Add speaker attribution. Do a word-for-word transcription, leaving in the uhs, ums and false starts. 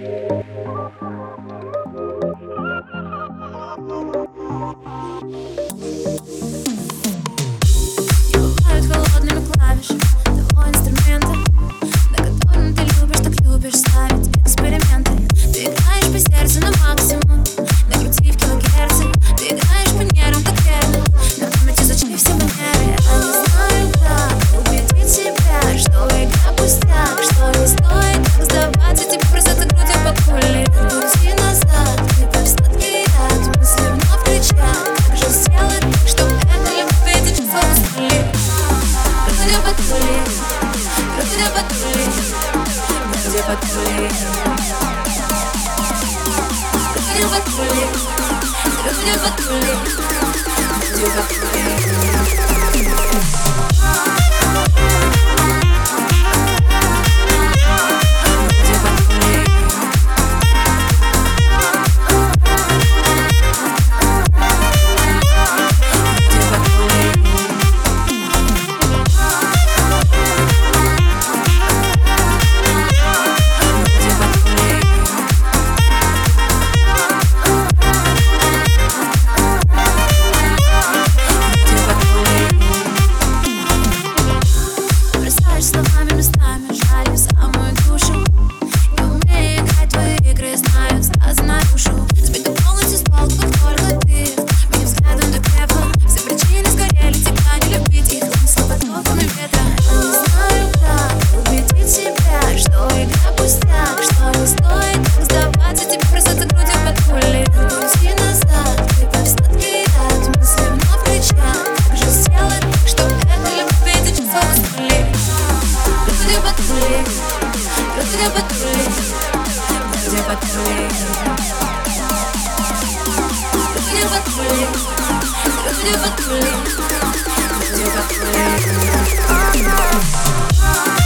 Speaker 1: бывают холодными клавиши твоего инструмента, на котором ты любишь, так любишь ставить эксперименты. Ты играешь по сердцу на максимум, накрутив килогерцы. Ты играешь по нервам так верно, на памяти зачем все манеры. Я не знаю, как убедить себя, что игра пустяк, что не стоит так сдаваться. Тебе просто грудью под пулей. Пути назад, ты как сладкий яд, мысли вновь кричат. Как же сделать так, чтоб эта любовь эти чувства устали? Грудью под пулей, грудью под пулей, грудью под пулей, грудью под пулей, грудью под пулей, грудью под пулей. Словами местами жали в самую душу. Я умею играть твои игры, знаю, сразу нарушу. Сбита полностью с толку, как только ты моим взглядом до крепла. Все причины сгорели, тебя не любить, их мысли потоками ветра. Я не знаю, как убедить себя, что игра пустяк, что не стоит так сдаваться. Тебе просто за грудью под пулей. Пути назад, ты как сладкий яд, мысли вновь кричат. Как же сделать так, чтоб эта любовь эти чувства устали? Грудью под пулей, грудью под пулей, грудью под пулей, грудью под пулей, грудью под пулей, грудью под пулей.